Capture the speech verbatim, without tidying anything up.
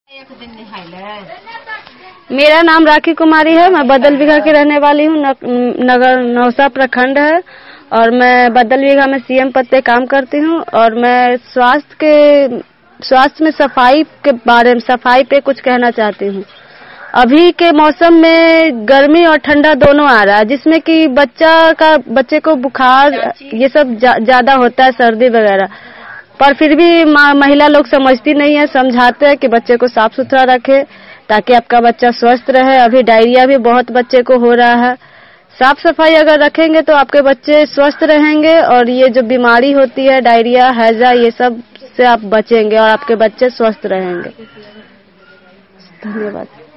मेरा नाम राखी कुमारी है। मैं बदल बीघा की रहने वाली हूँ। नगर नौसा प्रखंड है और मैं बदल बीघा में सीएम पद पे काम करती हूँ। और मैं स्वास्थ्य के स्वास्थ्य में सफाई के बारे में सफाई पे कुछ कहना चाहती हूँ। अभी के मौसम में गर्मी और ठंडा दोनों आ रहा है, जिसमें कि बच्चा का बच्चे को बुखार ये सब जा, ज्यादा होता है, सर्दी वगैरह। पर फिर भी महिला लोग समझती नहीं है, समझाते हैं कि बच्चे को साफ सुथरा रखे ताकि आपका बच्चा स्वस्थ रहे। अभी डायरिया भी बहुत बच्चे को हो रहा है। साफ सफाई अगर रखेंगे तो आपके बच्चे स्वस्थ रहेंगे और ये जो बीमारी होती है डायरिया, हैजा, ये सब से आप बचेंगे और आपके बच्चे स्वस्थ रहेंगे। धन्यवाद।